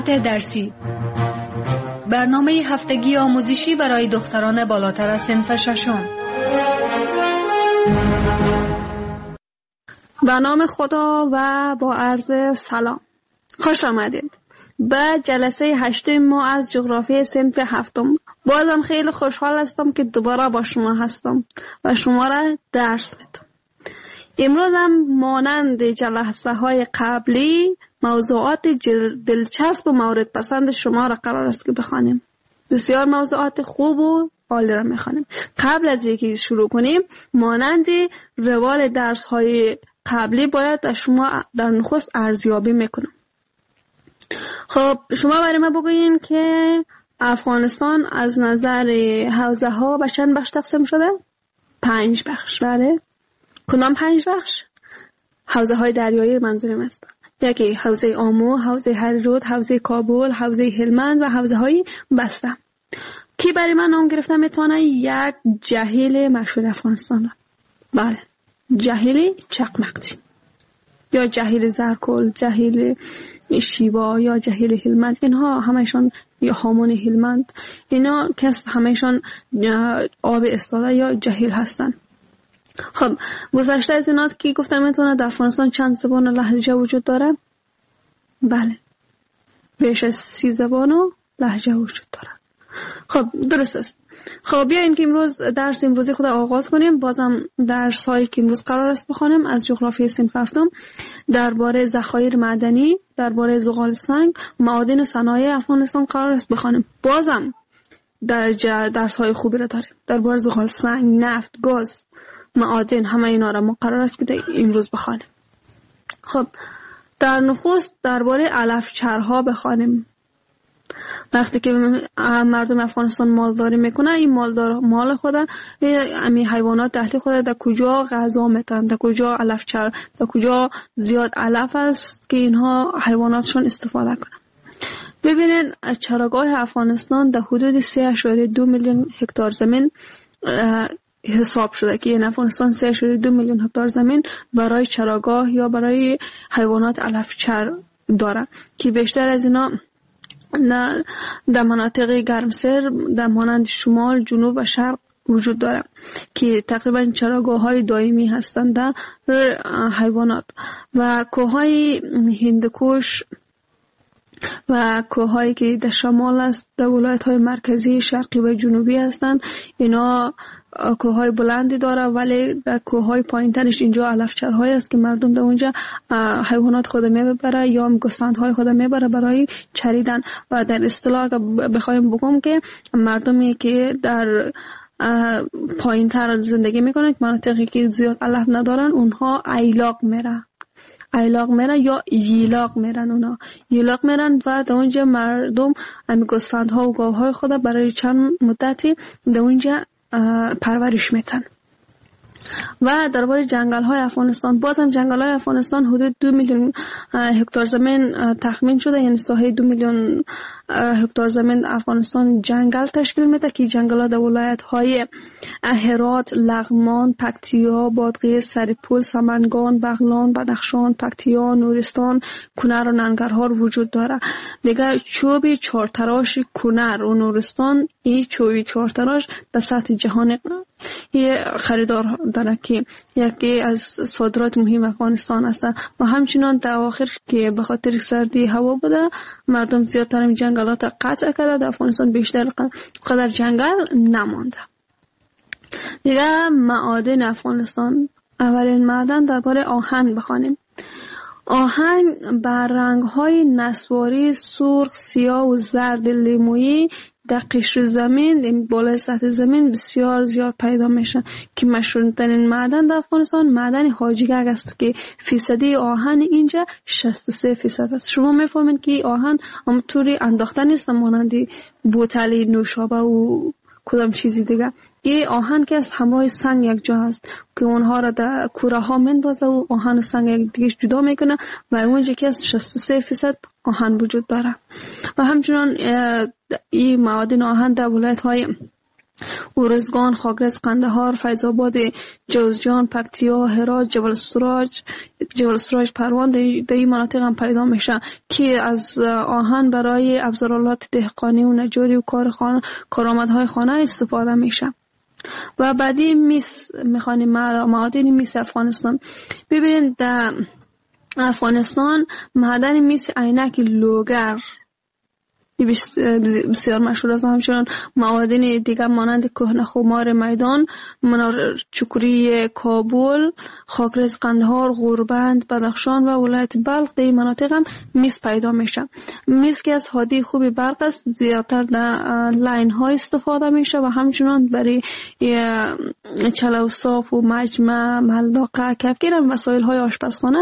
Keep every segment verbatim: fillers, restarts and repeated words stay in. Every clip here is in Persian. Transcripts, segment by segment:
پادکست درسی، برنامه هفتگی آموزشی برای دختران بالاتر از صنف ششم. به نام خدا و با عرض سلام، خوش آمدید به جلسه هشتم ما از جغرافی صنف هفتم. بازم خیلی خوشحال هستم که دوباره با شما هستم و شما را درس میدم. امروز هم مانند جلسه های قبلی موضوعات دلچسب و مورد پسند شما را قرار است که بخوانیم. بسیار موضوعات خوب و عالی را میخوانیم. قبل از اینکه شروع کنیم، مانند روال درس های قبلی باید از شما در نخست ارزیابی میکنم. خب شما برای ما بگوین که افغانستان از نظر حوزه ها به چند بخش تقسیم شده؟ پنج بخش. بله. کدام پنج بخش؟ حوزه های دریایی منظورم است. یکی حوزه آمو، حوزه هررود، حوزه کابل، حوزه هلمند و حوزه های بسته. کی برای من نام گرفته میتونه؟ یک جهیل مشهور افغانستان را. بله، جهیل چقمقتی یا جهیل زرکل، جهیل شیوا یا جهیل هلمند، اینها همشون یا هامون هلمند، اینا کس همشون آب استاده یا جهیل هستن. خب گذشته از اینات که گفتم میتونه در افغانستان چند زبان و لهجه وجود داره؟ بله، بیش از سی زبان و لهجه وجود داره. خب درست است. خب بیاین که امروز درس امروزی خود آغاز کنیم. بازم درس هایی که امروز قرار است بخونیم از جغرافی صنف هفتم درباره ذخایر معدنی، درباره زغال سنگ، معادن و صنایع افغانستان قرار است بخونیم. بازم در درس های خوبی را داریم درباره زغال سنگ، نفت، گاز، معادن، همه اینا را ما قرار است که امروز بخونیم. خب در نخست درباره علفچرها بخونیم. وقتی که مردم افغانستان مالداری میکنه، این مالدار مال خود امی حیوانات اهلی خود در کجا غذا میتن، در کجا علفچر، در کجا زیاد علف است که اینها حیواناتشون استفاده کنن. ببینین چراگاه افغانستان در حدود سه اشاره دو میلیون هکتار زمین حساب شده که این افغانستان سه اشاره دو میلیون هکتار زمین برای چراگاه یا برای حیوانات علفچر داره که بیشتر از اینا نه در مناطق گرمسیر در مانند شمال، جنوب و شرق وجود داره که تقریبا چراگاه های دائمی هستند در حیوانات. و کوههای هندوکش و کوههایی که در شمال است در ولایت های مرکزی، شرقی و جنوبی هستند، اینا کوههای بلندی داره، ولی در کوههای پایینترش اینجا علفچرهای است که مردم در اونجا حیوانات خود میبره یا گوسفندهای خود میبره برای چریدن. و در اصطلاح بخوایم بگم که مردمی که در پایینتر زندگی میکنن، مناطقی که زیاد علف ندارن، اونها ایلاق میره ایلاق میرن یا ییلاق میرن. اونا ییلاق میرن و در اونجا مردم امی گوسفندها و گاوهای خود برای چند مدتی در اونجا پرورش میتن. و درباره جنگل های افغانستان، بازم جنگل های افغانستان حدود دو میلیون هکتار زمین تخمین شده، یعنی ساحه دو میلیون هکتار زمین افغانستان جنگل تشکیل میده که جنگل ها در ولایت های هرات، لغمان، پکتیا، بادغیس، سرپل، سمنگان، بغلان، بدخشان، پکتیا، نورستان، کنر و ننگرهار وجود داره. دیگه چوب چهارتراش کنر و نورستان، این چوب چهارتراش در سطح جهان یه خریدار داره که یکی از صادرات مهم افغانستان است. و همچنان در آخر که به خاطر سردی هوا بوده، مردم زیادتر این جنگلات قطع کرده، در افغانستان بیشتر قدر جنگل نمانده. دیگه معادن افغانستان، اولین معدن درباره آهن بخوانیم. آهن بر رنگ‌های نسواری سرخ، سیاه و زرد لیمویی در قشر زمین بالای سطح زمین بسیار زیاد پیدا میشن که مشهورترین معدن در افغانستان معدن حاجیگک است که فیصدی آهن اینجا شصت و سه فیصد است. شما میفهمید که آهن همونطوری انداخته نیست مانند بوتل نوشابه و کدام چیزی دیگه. این آهن که از همراه سنگ یک جا هست که اونها را در کوره ها مندازه و آهن و سنگ یک دیگه جدا میکنه و اونجا که از شصت و سه فیصد آهن وجود داره. و همچنان این معادن آهن در ولایت های ارزگان، خاکرز، قندهار، فیض‌آباد، جوزجان، پکتیا، هرات، جبل السراج، جبل السراج پروان در این مناطق هم پیدا میشه که از آهن برای ابزارالات دهقانی و نجاری و کار خانه کارآمدهای خانه استفاده میشه. و بعدی میس میخوانیم معادن میس افغانستان. ببینید در افغانستان معدن میس عینک لوگر بسیار مشهور است. همچنین معادن دیگر مانند کهنه خمار میدان، منار چکری کابل، خاکرز قندهار، غوربند، بدخشان و ولایت بلخ در مناطق هم میس پیدا میشه. میس که از حادی خوبی برق است، زیادتر در لاین ها استفاده میشه و همچنین برای چلو صاف و مجمع، ملداقه، کفگیر و وسایل های آشپزخانه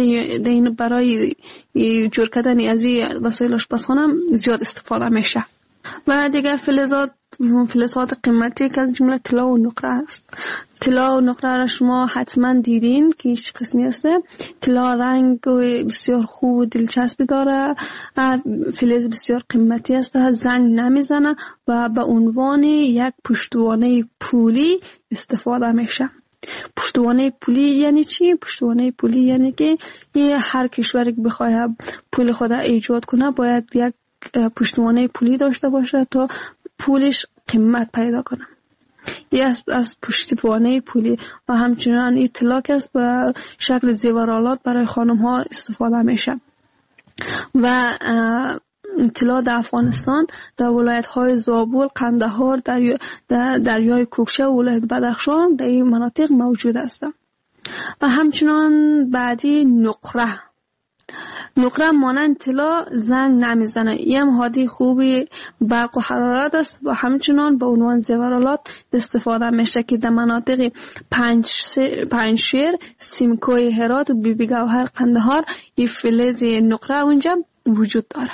برای جور کردن از این وسایل آشپزخانه زیاد استفاده میشه. و دیگه فلزات فلزات قیمتی که از جمله طلا و نقره است. طلا و نقره را شما حتما دیدین که هیچ قسمی است. طلا رنگ بسیار خوب و دلچسبی داره، فلز بسیار قیمتی است، زنگ نمیزنه و به عنوان یک پشتوانه پولی استفاده میشه. پشتوانه پولی یعنی چی؟ پشتوانه پولی یعنی که هر کشوری که بخواد پول خود ایجاد کنه باید یک پشتوانه پولی داشته باشه تا پولش قیمت پیدا کنه. یه از, از پشتوانه پولی. و همچنان این طلا که است به شکل زیورآلات برای خانم ها استفاده میشه. و طلا در افغانستان در ولایت های زابل، قندهار، دریا در دریای کوکچه و ولایت بدخشان در این مناطق موجود است. و همچنان بعدی نقره. نقره مانند طلا زنگ نمیزنه، این حادی خوبی برق و حرارت است و همچنان به عنوان زیورآلات استفاده میشه که در مناطق پنجشیر، سیمکوی هرات و بیبی گوهر قندهار این فلز نقره اونجا وجود داره.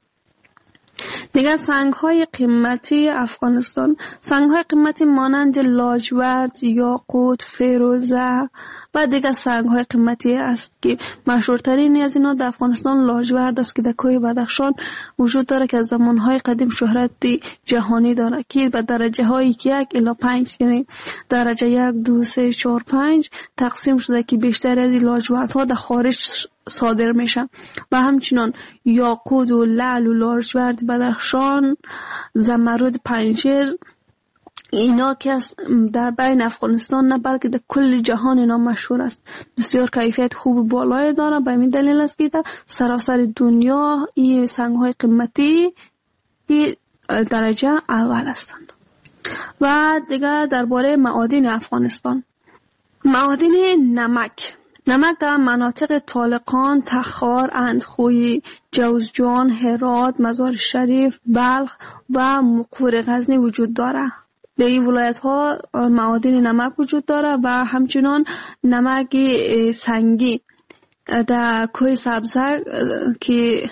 دیگر سنگ های قیمتی افغانستان. سنگ های قیمتی مانند لاجورد، یاقوت، فیروزه و دیگر سنگ های قیمتی است که مشهورترین از اینا در افغانستان لاجورد است که در کوه بدخشان وجود داره که از زمان های قدیم شهرت جهانی داره که به درجه های یک الی پنج، یعنی درجه یک، دو، سه، چهار، پنج تقسیم شده که بیشتر از لاجورد ها در خارج صادر میشه. و همچنان یاقوت و لعل و لاجورد بدخشان، زمرد پنجشیر، اینا که در بین افغانستان نه بلکه در کل جهان اینا مشهور است. بسیار کیفیت خوب بالای داره. به این دلیل است که در سراسر دنیا این سنگ های قیمتی این درجه اول هستند. و دیگر درباره معادن افغانستان. معادن نمک. نمک در مناطق طالقان، تخار، اندخوی، جوزجان، هرات، مزار شریف، بلخ و مقور غزنی وجود داره. در این ولایت ها معادن نمک وجود داره و همچنان نمک سنگی در کوه سبزه که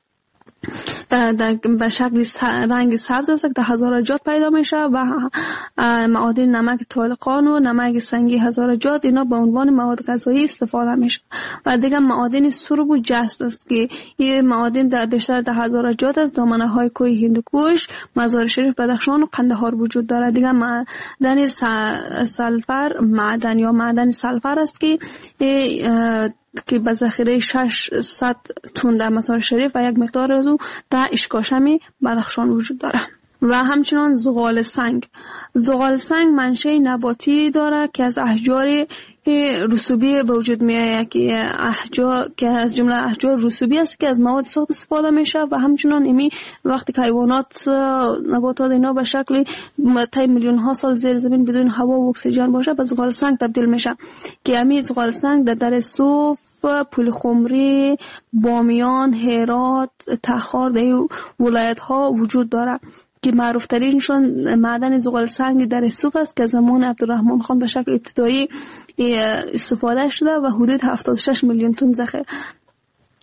به شکل رنگ سبز است در هزارجات پیدا میشه و معادن نمک طالقان و نمک سنگی هزارجات اینا به عنوان مواد غذایی استفاده میشه. و دیگه معادن سرب و جست است که این معادن در بیشتر در هزارجات است. دامنه های کوه هندوکش، مزار شریف، بدخشان و قندهار وجود داره. دیگه معدن سلفر معدن یا معدن سلفر است که که به ذخیره ششصد تن در مزار شریف و یک مقدار از او در اشکاشمی بدخشان وجود داره. و همچنان زغال سنگ. زغال سنگ منشأ نباتی داره که از احجار رسوبی به وجود میاد که احجار که از جمله احجار رسوبی است که از مواد ساخت استفاده میشه. و همچنان امی وقتی که حیوانات نباتات اینا به شکل طی میلیون ها سال زیر زمین بدون هوا و اکسیژن باشه به زغال سنگ تبدیل میشه که امی زغال سنگ در در صوف، پل خمری، بامیان، هرات، تخار در ولایت ها وجود داره که معروف ترینشون معدن زغال سنگ در صوف است که زمان عبدالرحمن خان به شکل ابتدایی استفاده شده و حدود هفتاد و شش میلیون تن ذخیره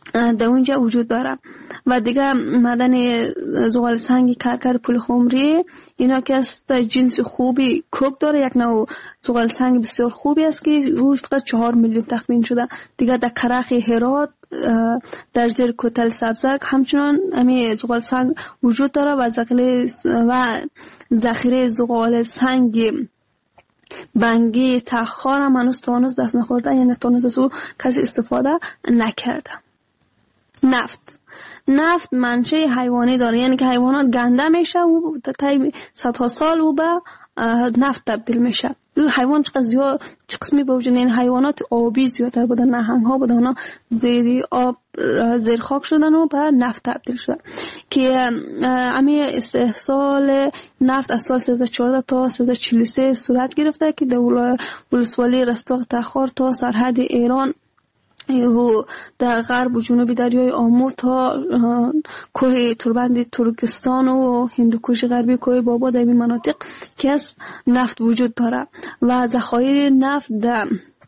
در اونجا وجود داره. و دیگه معدن زغال سنگ کرکر پول خمری اینا که است جنس خوبی کوک داره، یک نوع زغال سنگ بسیار خوبی است که روش فقط چهار میلیون تخمین شده. دیگه در کرخ هرات در زیر کوتل سبزک همچنان امی زغال سنگ وجود داره و ذخیره و ذخیره زغال سنگ بنگی تخار هم هنوز تا هنوز دست نخورده، یعنی تا هنوز از او کسی استفاده نکرده. نفت نفت منشه حیوانی داره، یعنی که حیوانات گنده میشه و طی صدها سال او به نفت تبدیل میشه. حیوان چقدر زیاد چه قسمی بوجود، این حیوانات آبی زیادتر بودن، نهنگ ها بودن، اونا زیر آب زیر خاک شدن و به نفت تبدیل شدن که امی استحصال نفت از سال سیزده چهارده تا سیزده چهل و سه صورت گرفته که در ولسوالی رستاق تخار تا سرحد ایران و در غرب و جنوبی دریای آمو تا کوه توربند ترکستان و هندوکش غربی کوه بابا در این مناطق که از نفت وجود داره و ذخایر نفت در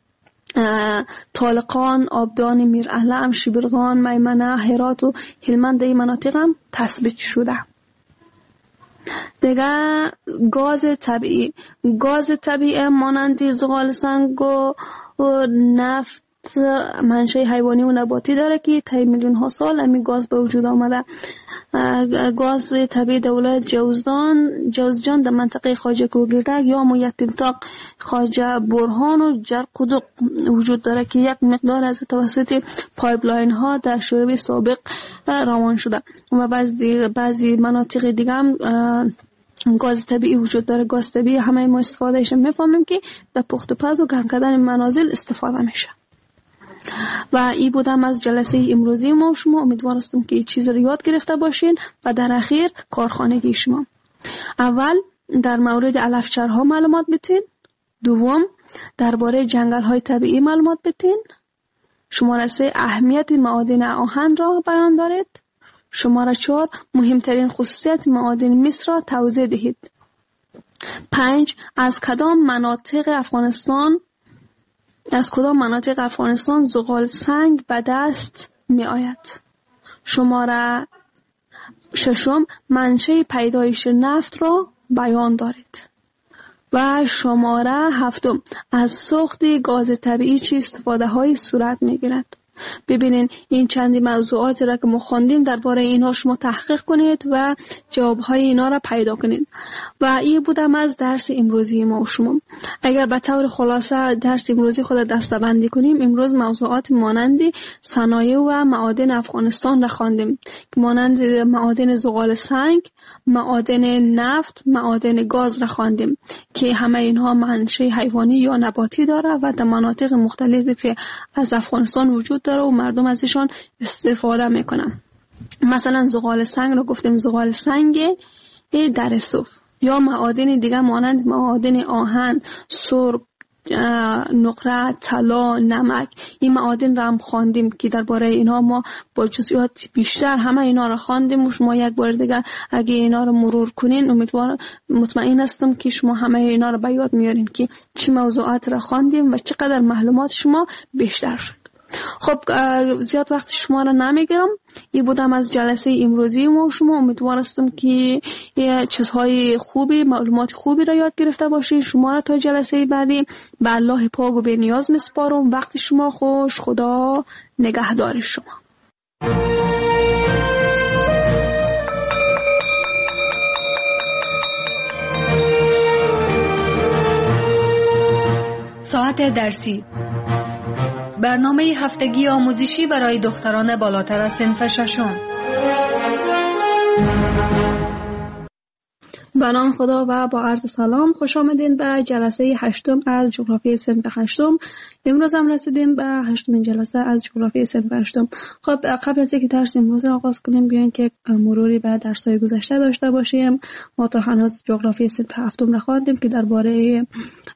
طالقان، آبدان، میراهلم، شبرغان، میمنه، هرات و هلمند در این مناطق هم تثبیت شده. دیگه گاز طبیعی گاز طبیعی مانند زغال سنگ و نفت منشه حیوانی و نباتی داره که طی میلیون ها سال همین گاز به وجود آمده. گاز طبیعی در ولایت جوزجان جوزجان در منطقه خواجه کوگردک یا مو یتیمتاق خواجه برهان و جرقدوق وجود داره که یک مقدار از توسط پایپلاین ها در شوروی سابق روان شده و بعضی بعضی مناطق دیگه هم گاز طبیعی وجود داره. گاز طبیعی همه ما استفادهش میفهمیم که در پخت و پز و گرم کردن منازل استفاده میشه. و این بودم از جلسه امروزی ما. شما امیدوار هستم که این چیز رو یاد گرفته باشین و در اخیر کارخانگی شما. اول در مورد علفچرها معلومات بتین، دوم درباره جنگل های طبیعی معلومات بتین، شماره سه اهمیت معادن آهن را بیان دارید، شماره چهار مهمترین خصوصیت معادن مس را توضیح دهید، پنج از کدام مناطق افغانستان از کدام مناطق افغانستان زغال سنگ به دست می آید، شماره ششم منشه پیدایش نفت را بیان دارید و شماره هفتم از سوخت گاز طبیعی چه استفاده های صورت می گیرد. ببینین این چندی موضوعاتی را که ما خواندیم درباره اینها شما تحقیق کنید و جوابهای اینا را پیدا کنید. و این بودم از درس امروزی ما و شما. اگر به طور خلاصه درس امروزی خود دسته‌بندی کنیم، امروز موضوعات مانند صنایع و معادن افغانستان را خواندیم که مانند معادن زغال سنگ، معادن نفت، معادن گاز را خواندیم که همه اینها منشه حیوانی یا نباتی داره و در مناطق مختلفی از افغانستان وجود داره و مردم ازشان استفاده میکنن. مثلا زغال سنگ رو گفتیم زغال سنگ در صوف، یا معادن دیگه مانند معادن آهن، سرب، نقره، طلا، نمک. این معادن را هم خواندیم که درباره اینا ما با جزئیات بیشتر همه اینا را خواندیم و شما یک بار دیگه اگه اینا را مرور کنین امیدوارم مطمئن هستم که شما همه اینا را به یاد میارین که چه موضوعات را خواندیم و چقدر معلومات شما بیشتر شد. خب زیاد وقت شما را نمیگیرم. این بودم از جلسه امروزی ما. شما امیدوار هستم که چیزهای خوبی، معلومات خوبی را یاد گرفته باشید. شما را تا جلسه بعدی به الله پاک و به نیاز میسپارم. وقت شما خوش. خدا نگهدار شما. ساعت درسی، برنامه هفتگی آموزشی برای دختران بالاتر از صنف ششم. به نام خدا و با عرض سلام خوش آمدین به جلسه هشتم از جغرافی صنف هشتم. امروز هم رسیدیم به هشتمین جلسه از جغرافی صنف هشتم. خب قبل از اینکه درس امروز را آغاز کنیم بیاین که مروری به درس‌های گذشته داشته باشیم. ما تا هنوز جغرافی صنف هفتم را خواندیم که درباره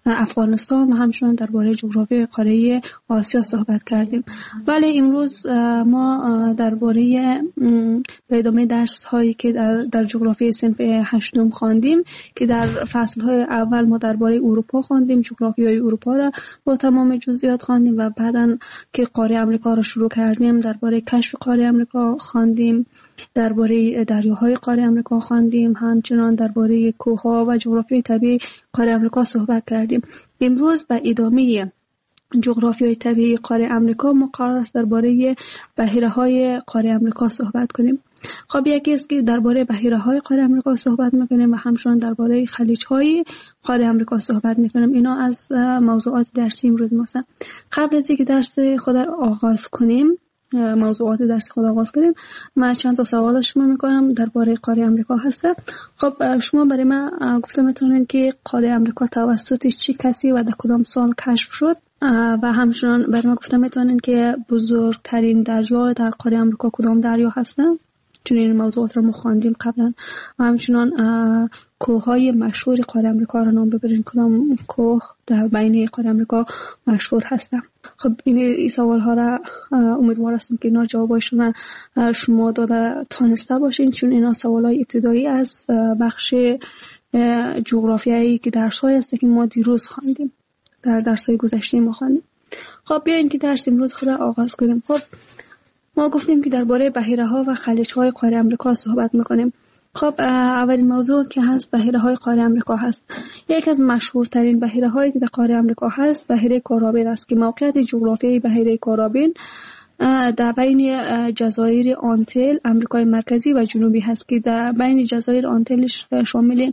افغانستان و همچنین درباره جغرافی قاره آسیا صحبت کردیم. ولی امروز ما درباره به ادامه درس هایی که در, در جغرافی صنف هشتم خواندیم که در فصل های اول ما درباره اروپا خواندیم، جغرافی های اروپا را با تمام جزئیات خواندیم و بعداً که قاره آمریکا را شروع کردیم درباره کشف قاره آمریکا خواندیم، درباره دریاهای قاره آمریکا خواندیم، همچنان درباره کوه‌ها و جغرافی طبیعی قاره آمریکا صحبت کردیم. امروز به ادامه جغرافیای طبیعی قاره آمریکا ما قرار است درباره بحیره‌های قاره آمریکا صحبت کنیم. خب یکی است که درباره بحیره‌های قاره آمریکا صحبت می‌کنیم و همچنین درباره خلیج‌های قاره آمریکا صحبت می‌کنیم. اینا از موضوعات درسی امروز ماست. قبل از اینکه درس خود آغاز کنیم موضوعات درس خود آغاز کنیم من چند تا سوال شما میکنم درباره قاره آمریکا هست. خب شما برای من گفته میتونین که قاره آمریکا توسط چه کسی و در کدام سال کشف شد و همچنین برای من گفته میتونین که بزرگترین دریا در قاره آمریکا کدام دریا هستن، چون این موضوعات رو ما خواندیم قبلا. و همچنین کوههای مشهور قاره آمریکا رو نام ببرین، کدام کوه در بین قاره آمریکا مشهور هستن. خب این, این سوال ها را امیدوار هستم که اینا جوابایشون شما داده تانسته باشین، چون اینا سوال های ابتدایی از بخش جغرافیایی که درس های هست که ما دیروز خواندیم، در درس های گذشته ما خواندیم. خب بیاین که درس امروز خود آغاز کنیم. خب ما گفتیم که درباره بحیره ها و خلیج های قاره آمریکا صحبت میکنیم. خب اولین موضوع که هست بحیره های قاره آمریکا هست. یک از مشهورترین بحیره هایی که در قاره آمریکا هست بحیره کارابین است که موقعیت جغرافیایی بحیره کارابین در بین جزایر آنتیل آمریکای مرکزی و جنوبی هست که در بین جزایر آنتیل شامل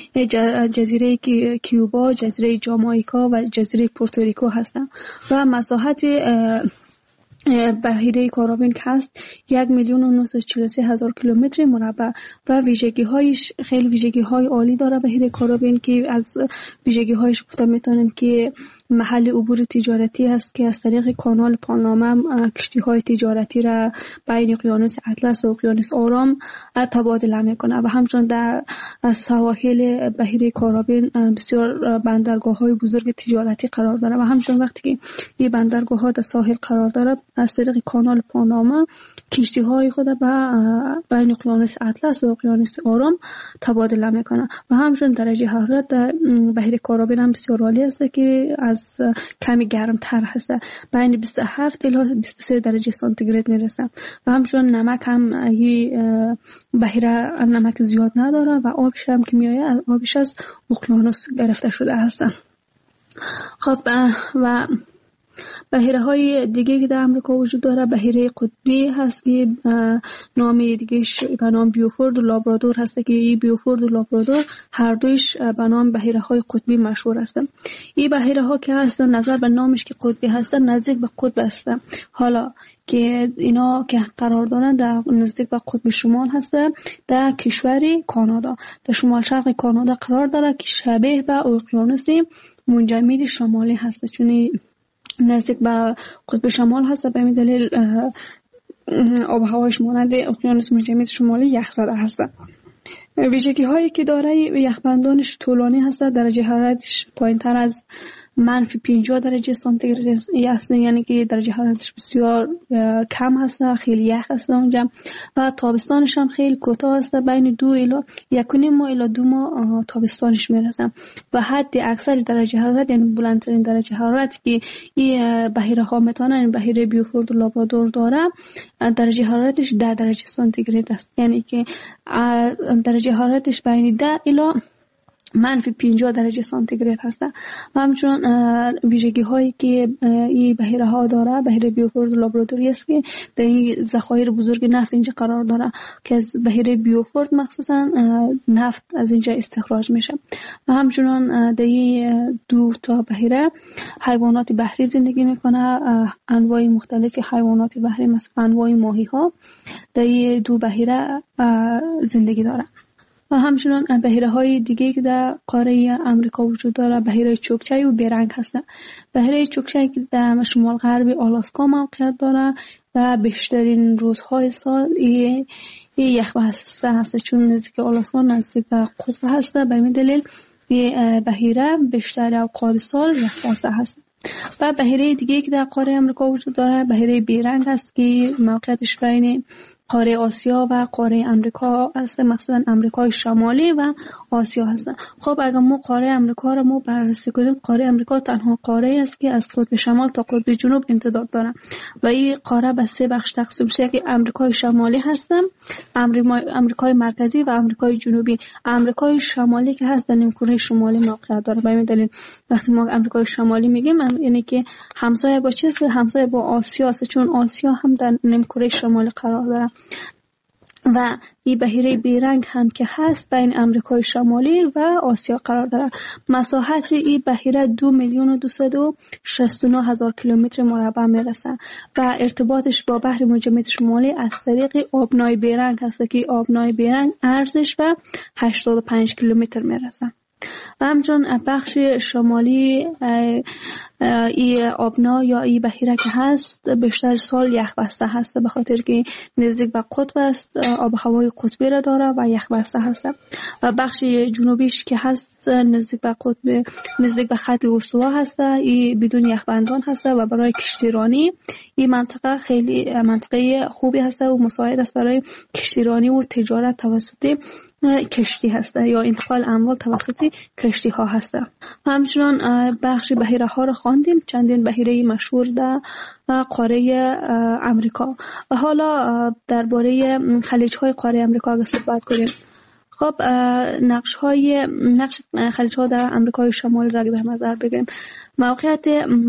جزیره کیوبا، جزیره جامائیکا و جزیره پورتوریکو هستند و مساحت بحیره کارابین که هست یک میلیون و نهصد و چهل و سه هزار کیلومتر مربع و ویژگی هایش خیلی ویژگی های عالی داره. بحیره کارابین که از ویژگی هایش گفته میتونیم که محل عبور تجارتی هست که از طریق کانال پاناما کشتی های تجارتی را بین اقیانوس اطلس و اقیانوس آرام تبادله میکنه و همچنین در سواحل بحیره کارابین بسیار بندرگاه های بزرگ تجارتی قرار داره و همچنین وقتی که این بندرگاه ها در ساحل قرار داره از طریق کانال پاناما کشتی های خود به بین اقیانوس اطلس و اقیانوس آرام تبادله میکنه و همچنین درجه حرارت در بحیره کارابین هم بسیار عالی است که از کمی گرمتر هست، بین بیست و هفت الی بیست و سه درجه سانتیگراد میرسه و همچنین نمک هم این بحیره نمک زیاد نداره و آبش هم که میآید آبش از اقیانوس گرفته شده هست. خب و بحیره های دیگه که در امریکا وجود داره بحیره قطبی هست که نام دیگهش به نام بیوفورد و لابرادور هست که این بیوفورد و لابرادور هر دویش به نام بحیره های قطبی مشهور هستن. این بحیره ها که هستن نظر به نامش که قطبی هستن نزدیک به قطب هستن، حالا که اینا که قرار دارن در نزدیک به قطب شمال هستن در کشور کانادا، در شمال شرق کانادا قرار داره که شبیه به اقیانوس منجمد شمالی هست، چون نزدیک به قطب شمال هست. به این دلیل آب و هوایش مانند اقیانوس منجمد شمالی یخزده هست. ویژگی هایی که داره یخبندانش طولانی هست، درجه حرارتش پایین تر از منفی پنجاه درجه سانتیگراد هست، یعنی که درجه حرارتش بسیار کم هست، خیلی یخ هست اونجا و تابستانش هم خیلی کوتاه هست، بین دو الی یک و نیم ماه الی دو ماه تابستانش میرسه و حد اکثر درجه حرارت یعنی بلندترین درجه حرارت که این بحیره ها میتونن، این بحیره بیوفورد و لابرادور داره درجه حرارتش ده درجه سانتیگراد است، یعنی که درجه حرارتش بین ده الی منفی پنجاه درجه سانتیگراد هست. و همچنین ویژگی هایی که این بحیره ها داره بحیره بیوفورد و لابرادوری است که در این ذخایر بزرگ نفت اینجا قرار داره که از بحیره بیوفورد مخصوصا نفت از اینجا استخراج میشه و همچنین در این دو تا بحیره حیوانات بحری زندگی میکنه، انواع مختلف حیوانات بحری مثل انواع ماهی ها در این دو بحیره زندگی داره. و همچنین بحیره های دیگه که در قاره امریکا وجود داره بحیره چوکچای و بیرنگ هستن. بحیره چوکچای که در شمال غربی آلاسکا موقعیت داره و بیشترین روزهای سال این یخ بسته هست، چون نزدیک آلاسکا نزدیک به قطب هست. به این دلیل این بحیره بیشتر اوقات سال یخبازده هست. و بحیره دیگه که در قاره امریکا وجود داره بحیره بیرنگ هست که موقعیتش بین قاره آسیا و قاره امریکا هست، مخصوصا امریکای شمالی و آسیا هست. خب اگر ما قاره امریکا رو ما بررسی کنیم، قاره امریکا تنها قاره است که از قطب شمال تا قطب جنوب امتداد داره و این قاره به سه بخش تقسیم میشه که امریکای شمالی هست، امریکای مرکزی و امریکای جنوبی. امریکای شمالی که هست در نیمکره شمالی موقعیت داره. به همین دلیل وقتی ما امریکای شمالی میگیم یعنی که همسایه با چیست؟ همسایه با آسیا است، چون آسیا هم در نیمکره شمالی قرار داره. و این بحیره بیرنگ هم که هست بین امریکای شمالی و آسیا قرار داره. مساحت این بحیره دو میلیون و دویست و شصت و نه هزار کیلومتر مربع میرسه و ارتباطش با بحر متجمد شمالی از طریق آبنای بیرنگ هست که آبنای بیرنگ عرضش به هشتاد و پنج کیلومتر میرسه. و همچنان بخش شمالی ای آبنا یا ای بحیره که هست بیشتر سال یخ بسته هست، به خاطر که نزدیک به قطب است، آب و هوای قطبی را داره و یخ بسته هست. و بخش جنوبیش که هست نزدیک به قطب، نزدیک به خط استوا هست، این بدون یخبندان هست و برای کشتیرانی این منطقه خیلی منطقه خوبی هست و مساعد است برای کشتیرانی و تجارت توسط کشتی هسته یا انتقال اموال توسط کشتی ها هسته. همچنان بخش بحیره ها را خواندیم، چندین بحیره مشهور در قاره امریکا. و حالا درباره خلیج های قاره امریکا اگه صحبت کنیم، خب نقش های نقش خلیج ها در امریکای شمالی را در نظر بگیریم، موقعیت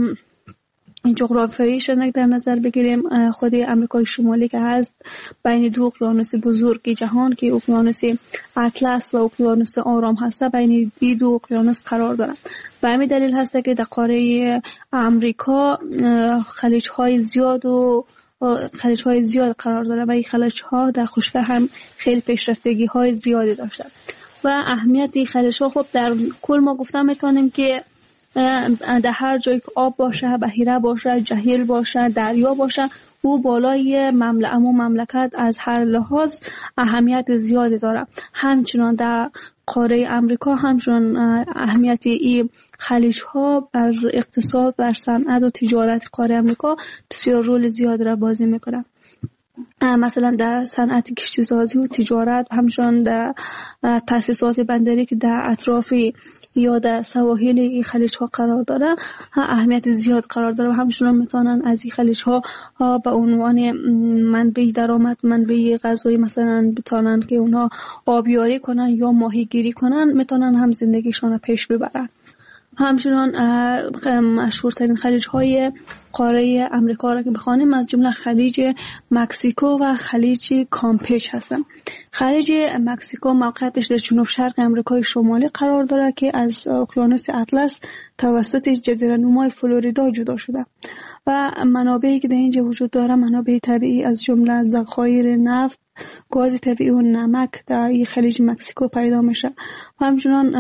جغرافیاییش را در نظر بگیریم، خود امریکای شمالی که هست بین دو اقیانوس بزرگ جهان که اقیانوس اطلس و اقیانوس آرام هست، بین این دو اقیانوس قرار دارد. به همین دلیل هست که در قاره امریکا خلیج های زیاد و خلیج های زیاد قرار داره و این خلیج ها در خشکی هم خیلی پیشرفتگی های زیادی داشته. و اهمیت این خلیج ها خب در کل ما گفتم میتونیم که در هر جایی که آب باشه، بحیره باشه، جهیل باشه، دریا باشه، او بالای مملکت و مملکت از هر لحاظ اهمیت زیادی داره. همچنان در قاره امریکا همچنان اهمیت این خلیج ها بر اقتصاد، بر صنعت و تجارت قاره امریکا بسیار رول زیاد را بازی میکنه. مثلا در صنعت کشتیسازی و تجارت، همچنان در تأسیسات بندری که در اطراف یا در سواحل این خلیج ها قرار داره اهمیت زیاد قرار داره و همچنان میتونن از این خلیج ها به عنوان منبع درآمد، منبع غذایی مثلا بتونن که اونها آبیاری کنن یا ماهیگیری کنن، میتونن هم زندگیشون پیش ببرن. همچنان مشهورترین خلیج های قاره امریکا را که بخوانیم از جمله خلیج مکزیکو و خلیج کامپچ هستند. خلیج مکزیکو موقعیتش در جنوب شرق امریکای شمالی قرار داره که از اقیانوس اطلس توسط جزیره نمای فلوریدا جدا شده و منابعی که در اینجا وجود داره منابع طبیعی از جمله ذخایر نفت، گاز طبیعی و نمک در این خلیج مکزیکو پیدا میشه. همچنان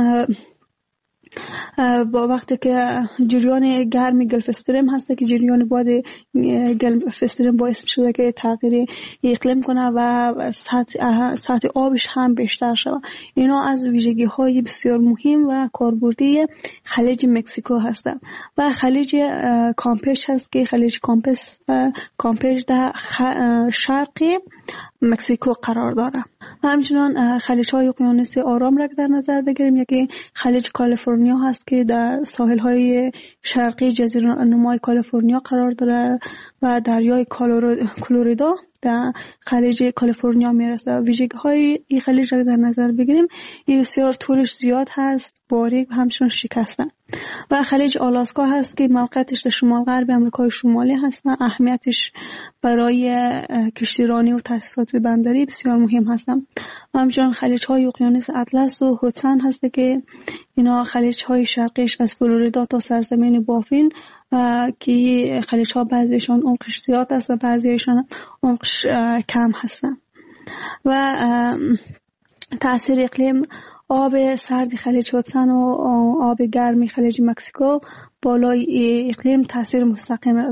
با وقتی که جریان گرم گلف استریم هست که جریان باد گلف استریم باعث شده که تغییر اقلیم کنه و سطح سطح آبش هم بیشتر شود. اینا از ویژگی های بسیار مهم و کاربردی خلیج مکزیکو هستند. و خلیج کامپچ هست که خلیج کامپچ کامپچ در شرقی مکزیکو قرار داره. همچنان خلیج های اقیانوس آرام را در نظر بگیریم، یکی خلیج کالیفرنیا هست که در ساحل های شرقی جزیره نمای کالیفرنیا قرار داره و دریای کلوریدا در خلیج کالیفرنیا میرسه. ویژگی های این خلیج را در نظر بگیریم، این بسیار طولش زیاد هست، باریک و همچنان شکسته. و خلیج آلاسکا هست که موقعیتش در شمال غرب آمریکای شمالی هست و اهمیتش برای کشتیرانی و تأسیسات بندری بسیار مهم هستند. همچنان خلیج های اقیانوس اطلس و هودسن هست که اینا خلیج های شرقیش از فلوریدا تا سرزمین بافین که خلیج ها بعضیشان عمقش زیاد است و بعضیشان عمقش کم هستند. و تأثیر اقلیم، آب سرد خلیج هودسن و آب گرم خلیج مکزیکو بالای اقلیم تأثیر مستقیم را داره.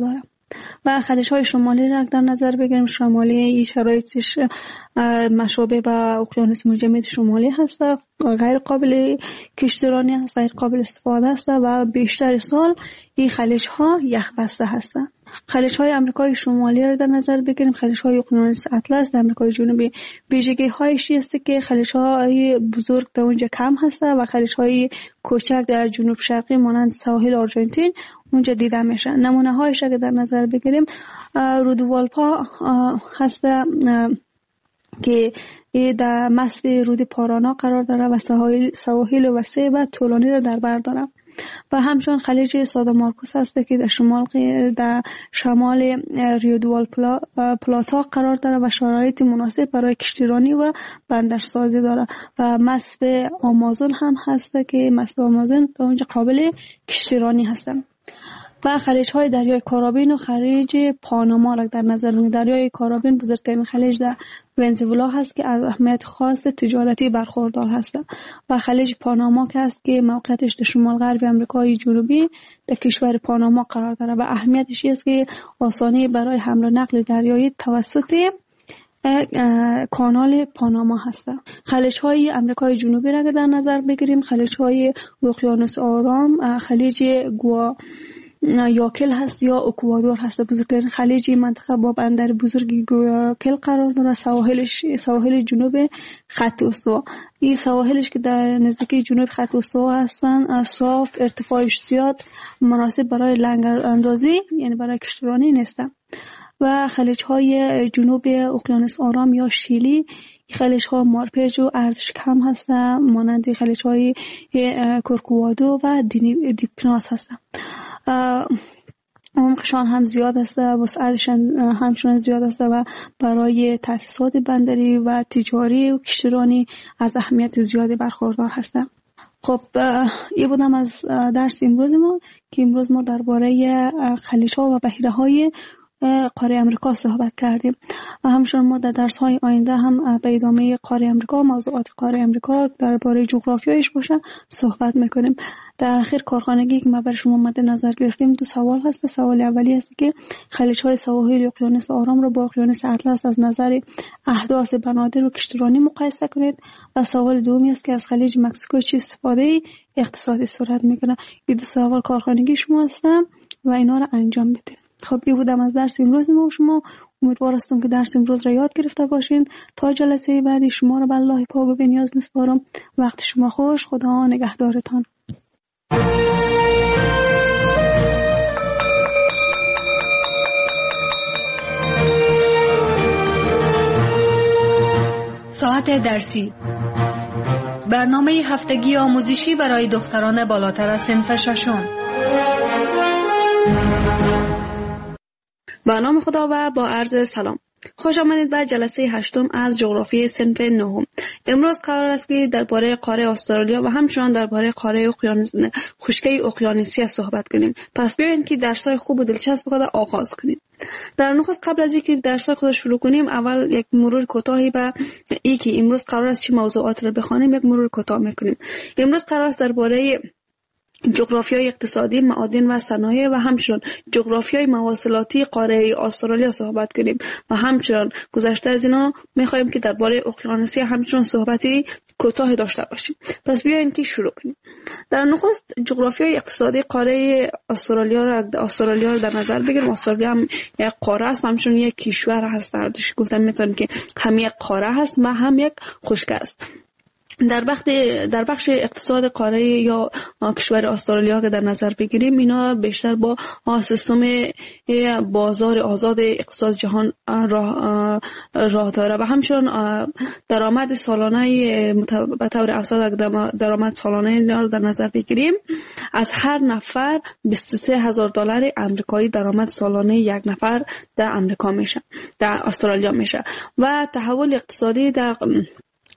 و خلیج های شمالی را در نظر بگیریم، شمالی این شرایطش مشابه با اقیانوس مجمد شمالی هست، غیر قابل کشتیرانی هست، غیر قابل استفاده است و بیشتر سال این خلیج ها یخ بسته هستند. خلیج های آمریکای شمالی را در نظر بگیریم، خلیج های اقیانوس اطلس در آمریکای جنوبی ویژگی هایش است که خلیج های بزرگ در اونجا کم هست و خلیج های کوچک در جنوب شرقی مانند ساحل آرژانتین اونجا دیده میشه. نمونه هایش را در نظر بگیریم، رودوالپا هست که در مصب رود پارانا قرار داره و سواحل وسیع و طولانی را در بر داره. و همچنین خلیج سادا مارکوس هست که در شمال در شمال ریودوال پلا، پلاتا قرار داره و شرایط مناسب برای کشتیرانی و بندرسازی داره. و مصب آمازون هم هست که مصب آمازون در اونجا قابل کشتیرانی هستن. و خلیج های دریای کارابین و خلیج پاناما را در نظر بگیریم. دریای کارابین بزرگترین خلیج در ونزوئلا هست که از اهمیت خاص تجارتی برخوردار هست. و خلیج پاناما که هست که موقعیتش در شمال غرب آمریکای جنوبی در کشور پاناما قرار داره و اهمیتش است که آسانی برای حمل و نقل دریایی توسط کانال پاناما هست. خلیج های آمریکای جنوبی را در نظر بگیریم، خلیج های اقیانوس آرام، خلیج گوا یاکل هست یا اکوادور هست، بزرگترین خلیج منطقه با بندر بزرگ یاکل قرار داره، سواحلش سواحل جنوب خط استوا. این سواحلش که در نزدیکی جنوب خط استوا هستن صاف، ارتفاعش زیاد، مناسب برای لنگر اندازی یعنی برای کشتیرانی نیستن. و خلیج های جنوب اقیانوس آرام یا شیلی، خلیج ها مارپیج و ارزش کم هستن مانند خلیج های کورکوادو و دیپناس هستن. عمقشان هم زیاد است، وسعتش همچنان زیاد است و برای تأسیسات بندری و تجاری و کشتیرانی از اهمیت زیادی برخوردار هستند. خب این بودم از درس امروز ما که امروز ما درباره خلیج‌ها و بحیره‌های قاره امریکا صحبت کردیم و همچنین ما در درس های آینده هم به ادامه قاره امریکا، موضوعات قاره امریکا درباره جغرافیایش باشه صحبت میکنیم. در آخر کارخانگی که ما برای شما مد نظر گرفتیم دو سوال هست. سوال اولی است که خلیج های سواحل اقیانوس آرام را با اقیانوس اطلس از نظر احداث بنادر و کشتیرانی مقایسه کنید و سوال دومی است که از خلیج مکزیکو چه استفاده اقتصادی صورت میکنه. این دو سوال کارخانگی شما هستم و اینا را انجام بدید. خب این بودم از درس امروز ما شما. امیدوار هستم که درس امروز را یاد گرفته باشین. تا جلسه بعدی شما را به الله پاک و بی‌نیاز میسپارم. وقت شما خوش. خدا نگهدارتان. ساعت درسی، برنامه هفتگی آموزشی برای دختران بالاتر از صنف ششم. با نام خدا و با عرض سلام. خوش آمدید به جلسه هشتم از جغرافی صنف نهم. امروز قرار است که درباره قاره استرالیا و همچنان درباره قاره اقیانوس خشکی اقیانوسی صحبت کنیم. پس بیاین که درس‌های خوب و دلچسب خود آغاز کنیم. در نخست قبل از اینکه درس‌های خود شروع کنیم اول یک مرور کوتاهی به اینکه امروز قرار است چه موضوعات را بخوانیم یک مرور کوتاه می‌کنیم. امروز قرار است درباره جغرافیای اقتصادی، معادن و صنایع و همچنین جغرافیای مواصلاتی قاره استرالیا صحبت کنیم و همچنین گذشته از اینا می‌خوایم که درباره اقیانوسیه همچنین صحبتی کوتاه داشته باشیم. پس بیاین که شروع کنیم. در نخست جغرافیای اقتصادی قاره استرالیا را استرالیا را در نظر بگیریم. استرالیا هم یک قاره است، همچنین یک کشور هست. دردش گفتم میتونم که هم یک قاره هست و هم یک خشک است. در بخش در بخش اقتصاد قاره یا کشور استرالیا که در نظر بگیریم اینا بیشتر با سیستم بازار آزاد اقتصاد جهان راه راه داره و همچنین درآمد سالانه به طور اساس درآمد سالانه را در نظر بگیریم از هر نفر بیست و سه هزار دلار آمریکایی درآمد سالانه یک نفر در آمریکا میشه، در استرالیا میشه و تحول اقتصادی در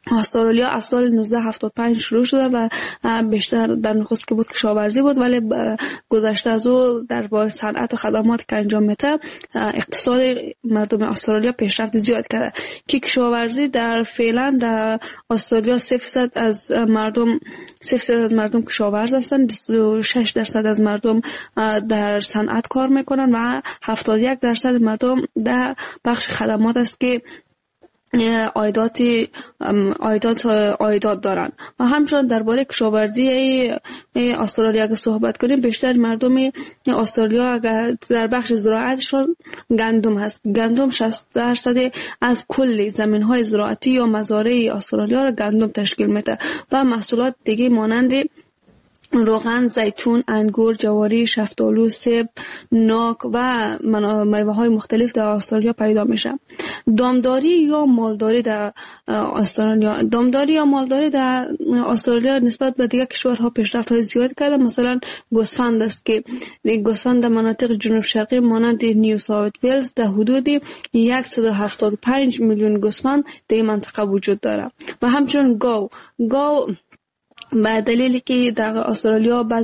استرالیا از سال نوزده هفتاد و پنج شروع شده و بیشتر در نخست که بود کشاورزی بود، ولی گذشته از او در باب صنعت و خدمات که انجام میده اقتصاد مردم استرالیا پیشرفت زیاد کرده که کشاورزی در فعلا در استرالیا سه فیصد از مردم سه فیصد از مردم کشاورز هستند، بیست و شش درصد از مردم در صنعت کار میکنن و هفتاد و یک درصد مردم در بخش خدمات است که عایدات عایدات عایدات دارن. و همچنین درباره کشاورزی استرالیا که صحبت کنیم، بیشتر مردم استرالیا اگر در بخش زراعتشون گندم هست. گندم شصت درصد از کل زمین‌های زراعتی یا مزارع استرالیا را گندم تشکیل میده و محصولات دیگه مانند روغن، زیتون، انگور، جواری، شفتالو، سیب، ناک و میوه های مختلف در استرالیا پیدا میشه. دامداری یا مالداری در استرالیا دامداری یا مالداری در استرالیا نسبت به دیگر کشورها پیشرفت های زیاد کرده. مثلا گوسفند است که گوسفند در مناطق جنوب شرقی مانند نیو ساوت ویلز در حدود صد و هفتاد و پنج میلیون گوسفند در این منطقه وجود داره. و همچنین گاو گاو به دلیلی که در استرالیا بعض